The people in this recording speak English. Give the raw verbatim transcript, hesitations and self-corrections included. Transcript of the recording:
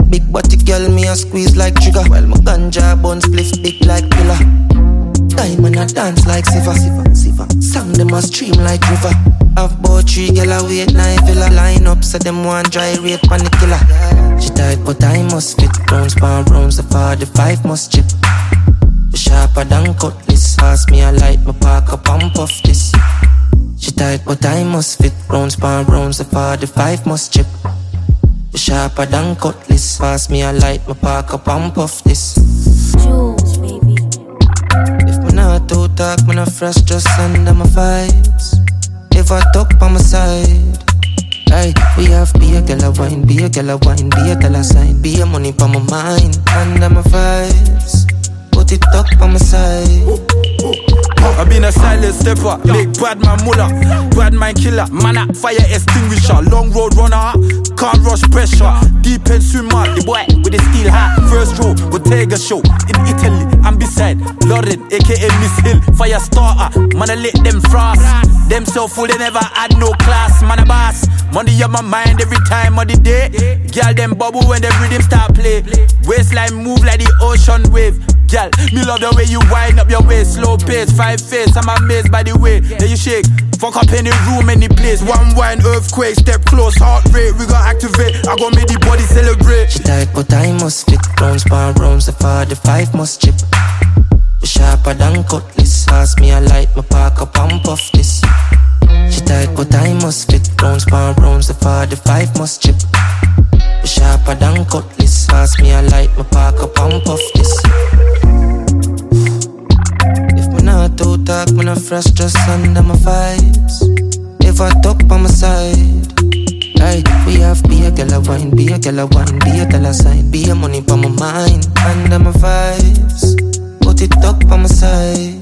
big body girl, me a squeeze like trigger. While my ganja bun spliff big like pillar. Diamond a dance like Siva, Siva, Siva. Song them a stream like river. Have bought three girl a wait nine villa. Line up so them one dry rate pan the killer. She tight but I must fit. Rounds pound rounds the forty-five must chip. Sharper than cutlass. Ask me a light, my park up and puff this. She tight but I must fit. Rounds pound rounds the forty-five must chip. Sharper than cutlass. Pass me a light, my park up and puff this. Jules, baby. If me not to talk, me not fresh, just under my vibes. If I talk by my side, aye, we have be a girl a wine, be a girl a wine, be a girl a sign, be a money by my mind. Under my vibes, put it up by my side. I been a silent stepper, make bad man mullah, bad man killer, man a fire extinguisher, long road runner, can't rush pressure, deep end swimmer, the boy with the steel hat, first row, Bottega show, in Italy, I'm beside, Lauren, aka Miss Hill, fire starter, man I let them frost, them so full they never had no class, man a boss, money on my mind every time of the day, girl them bubble when the rhythm start play, waistline move like the ocean wave, girl, me love the way you wind up your waist, slow pace, five face, I'm amazed by the way that you shake. Fuck up any room, any place. One wine, earthquake, step close, heart rate, we gon' activate. I gon' make the body celebrate. She tight, but I must fit. Rounds, pound, rounds, the forty-five must chip. Sharper than cutlass. Ask me a light, my park up and puff this. She tight, but I must fit. Rounds, pound, rounds, the forty-five must chip. Sharper than cutlass. Ask me a light, my park up and puff this. Not to talk, me not fresh, just under my vibes. If I talk by my side, aye, we have be a girl a wine, be a girl a wine, be a girl a sign, be a money by my mind. Under my vibes, put it up by my side.